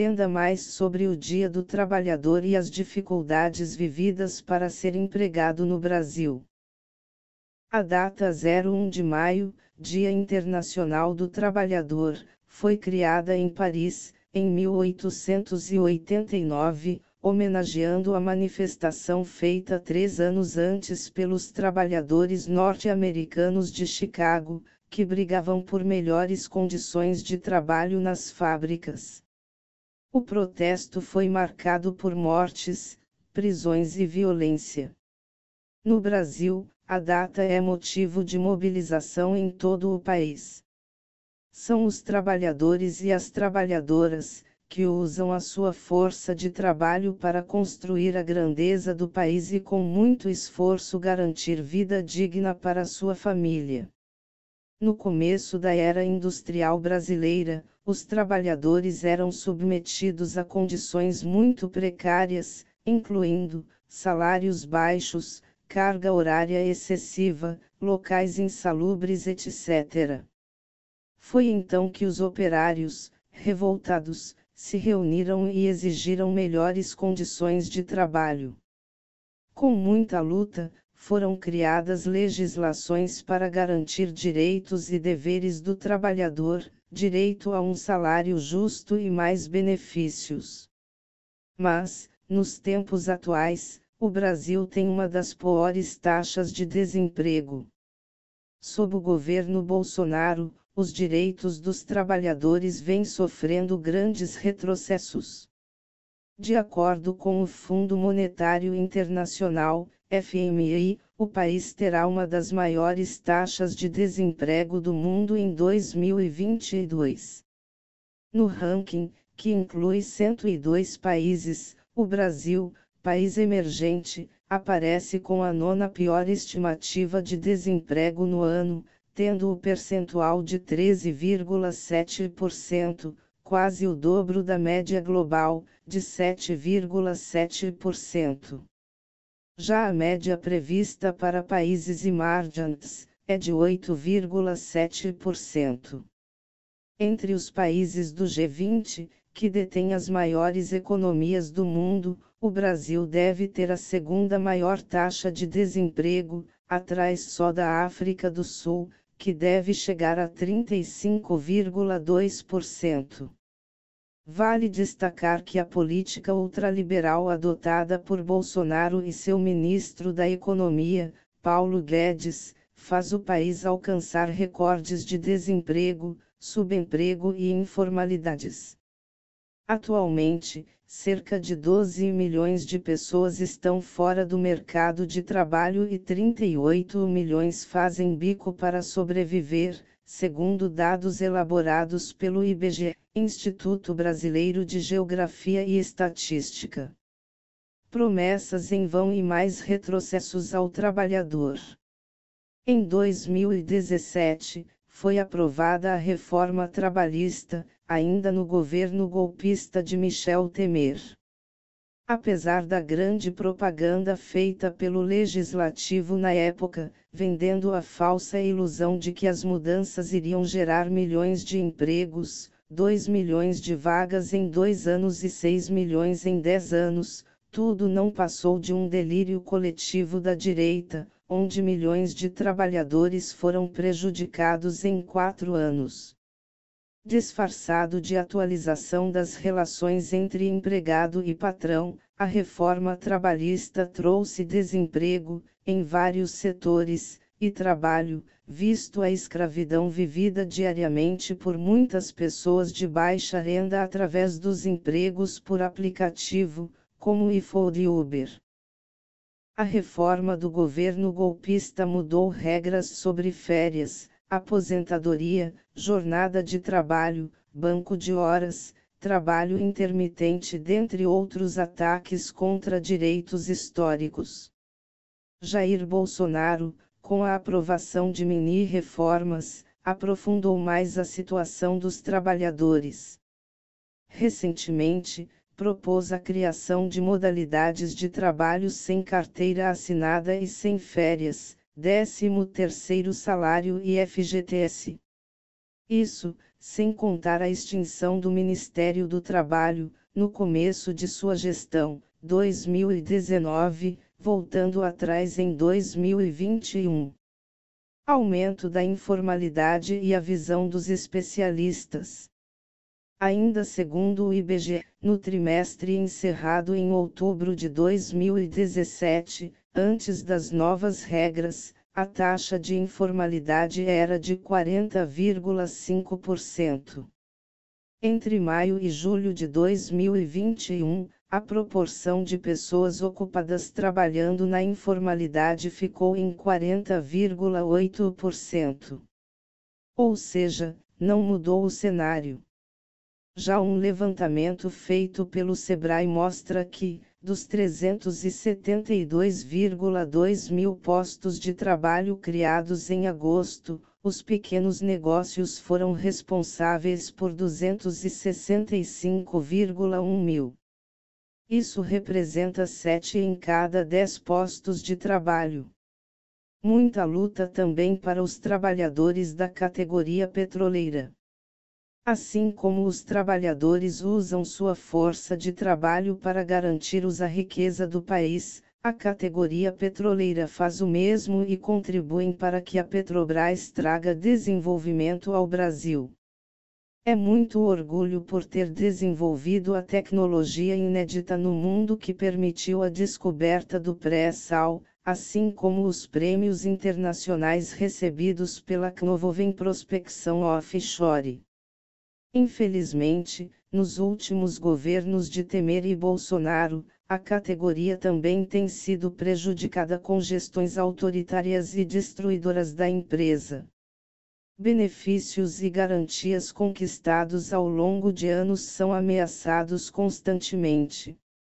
Entenda mais sobre o Dia do Trabalhador e as dificuldades vividas para ser empregado no Brasil. A data 01 de maio, Dia Internacional do Trabalhador, foi criada em Paris, em 1889, homenageando a manifestação feita 3 anos antes pelos trabalhadores norte-americanos de Chicago, que brigavam por melhores condições de trabalho nas fábricas. O protesto foi marcado por mortes, prisões e violência. No Brasil, a data é motivo de mobilização em todo o país. São os trabalhadores e as trabalhadoras, que usam a sua força de trabalho para construir a grandeza do país e com muito esforço garantir vida digna para sua família. No começo da era industrial brasileira, os trabalhadores eram submetidos a condições muito precárias, incluindo salários baixos, carga horária excessiva, locais insalubres, etc. Foi então que os operários, revoltados, se reuniram e exigiram melhores condições de trabalho. Com muita luta, foram criadas legislações para garantir direitos e deveres do trabalhador, direito a um salário justo e mais benefícios. Mas, nos tempos atuais, o Brasil tem uma das piores taxas de desemprego. Sob o governo Bolsonaro, os direitos dos trabalhadores vêm sofrendo grandes retrocessos. De acordo com o Fundo Monetário Internacional, FMI, o país terá uma das maiores taxas de desemprego do mundo em 2022. No ranking, que inclui 102 países, o Brasil, país emergente, aparece com a 9ª pior estimativa de desemprego no ano, tendo o percentual de 13,7%, quase o dobro da média global, de 7,7%. Já a média prevista para países emergentes, é de 8,7%. Entre os países do G20, que detêm as maiores economias do mundo, o Brasil deve ter a 2ª maior taxa de desemprego, atrás só da África do Sul, que deve chegar a 35,2%. Vale destacar que a política ultraliberal adotada por Bolsonaro e seu ministro da Economia, Paulo Guedes, faz o país alcançar recordes de desemprego, subemprego e informalidades. Atualmente, cerca de 12 milhões de pessoas estão fora do mercado de trabalho e 38 milhões fazem bico para sobreviver, segundo dados elaborados pelo IBGE, Instituto Brasileiro de Geografia e Estatística. Promessas em vão e mais retrocessos ao trabalhador. Em 2017, foi aprovada a reforma trabalhista, ainda no governo golpista de Michel Temer. Apesar da grande propaganda feita pelo legislativo na época, vendendo a falsa ilusão de que as mudanças iriam gerar milhões de empregos, 2 milhões de vagas em 2 anos e 6 milhões em 10 anos, tudo não passou de um delírio coletivo da direita, onde milhões de trabalhadores foram prejudicados em 4 anos. Disfarçado de atualização das relações entre empregado e patrão, a reforma trabalhista trouxe desemprego, em vários setores, e trabalho, visto a escravidão vivida diariamente por muitas pessoas de baixa renda através dos empregos por aplicativo, como o iFood e Uber. A reforma do governo golpista mudou regras sobre férias, aposentadoria, jornada de trabalho, banco de horas, trabalho intermitente, dentre outros ataques contra direitos históricos. Jair Bolsonaro, com a aprovação de mini-reformas, aprofundou mais a situação dos trabalhadores. Recentemente, propôs a criação de modalidades de trabalho sem carteira assinada e sem férias, 13º salário e FGTS. Isso, sem contar a extinção do Ministério do Trabalho, no começo de sua gestão, 2019, voltando atrás em 2021. Aumento da informalidade e a visão dos especialistas. Ainda segundo o IBGE, no trimestre encerrado em outubro de 2017, antes das novas regras, a taxa de informalidade era de 40,5%. Entre maio e julho de 2021, a proporção de pessoas ocupadas trabalhando na informalidade ficou em 40,8%. Ou seja, não mudou o cenário. Já um levantamento feito pelo Sebrae mostra que, dos 372,2 mil postos de trabalho criados em agosto, os pequenos negócios foram responsáveis por 265,1 mil. Isso representa 7 em cada 10 postos de trabalho. Muita luta também para os trabalhadores da categoria petroleira. Assim como os trabalhadores usam sua força de trabalho para garantir a riqueza do país, a categoria petroleira faz o mesmo e contribuem para que a Petrobras traga desenvolvimento ao Brasil. É muito orgulho por ter desenvolvido a tecnologia inédita no mundo que permitiu a descoberta do pré-sal, assim como os prêmios internacionais recebidos pela CNOV em prospecção offshore. Infelizmente, nos últimos governos de Temer e Bolsonaro, a categoria também tem sido prejudicada com gestões autoritárias e destruidoras da empresa. Benefícios e garantias conquistados ao longo de anos são ameaçados constantemente.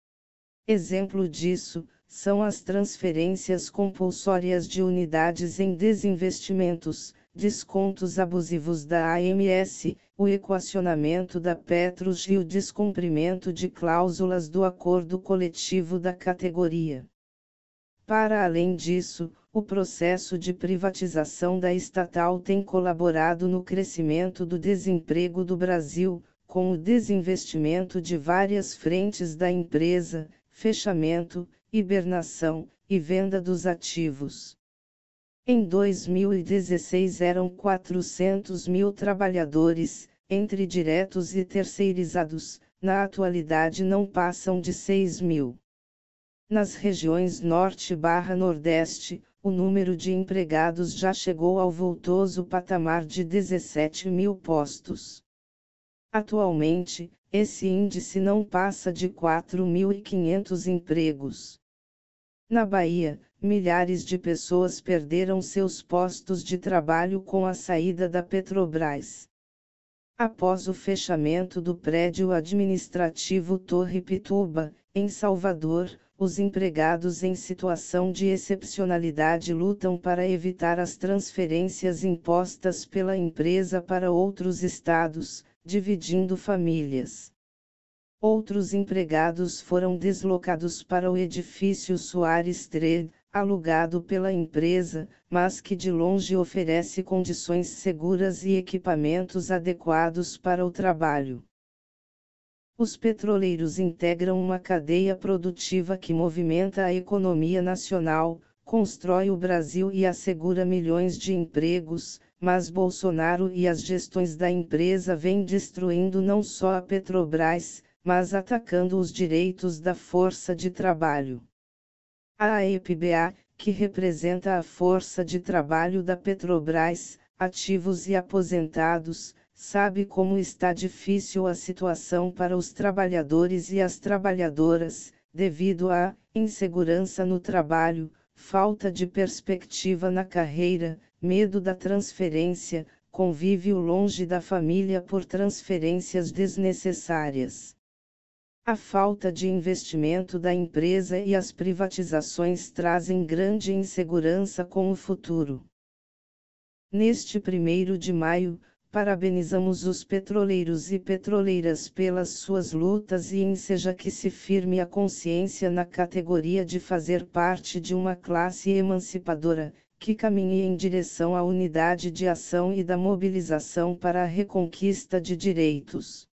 Exemplo disso, são as transferências compulsórias de unidades em desinvestimentos, descontos abusivos da AMS, o equacionamento da Petrus e o descumprimento de cláusulas do acordo coletivo da categoria. Para além disso, o processo de privatização da estatal tem colaborado no crescimento do desemprego do Brasil, com o desinvestimento de várias frentes da empresa, fechamento, hibernação e venda dos ativos. Em 2016 eram 400 mil trabalhadores, entre diretos e terceirizados, na atualidade não passam de 6 mil. Nas regiões Norte/Nordeste, o número de empregados já chegou ao vultoso patamar de 17 mil postos. Atualmente, esse índice não passa de 4.500 empregos. Na Bahia, milhares de pessoas perderam seus postos de trabalho com a saída da Petrobras. Após o fechamento do prédio administrativo Torre Pituba, em Salvador, os empregados em situação de excepcionalidade lutam para evitar as transferências impostas pela empresa para outros estados, dividindo famílias. Outros empregados foram deslocados para o edifício Soares Trade, alugado pela empresa, mas que de longe oferece condições seguras e equipamentos adequados para o trabalho. Os petroleiros integram uma cadeia produtiva que movimenta a economia nacional, constrói o Brasil e assegura milhões de empregos, mas Bolsonaro e as gestões da empresa vêm destruindo não só a Petrobras, mas atacando os direitos da força de trabalho. A AEPBA, que representa a força de trabalho da Petrobras, ativos e aposentados, sabe como está difícil a situação para os trabalhadores e as trabalhadoras, devido à insegurança no trabalho, falta de perspectiva na carreira, medo da transferência, convívio longe da família por transferências desnecessárias. A falta de investimento da empresa e as privatizações trazem grande insegurança com o futuro. Neste 1º de maio, parabenizamos os petroleiros e petroleiras pelas suas lutas e enseja que se firme a consciência na categoria de fazer parte de uma classe emancipadora, que caminhe em direção à unidade de ação e da mobilização para a reconquista de direitos.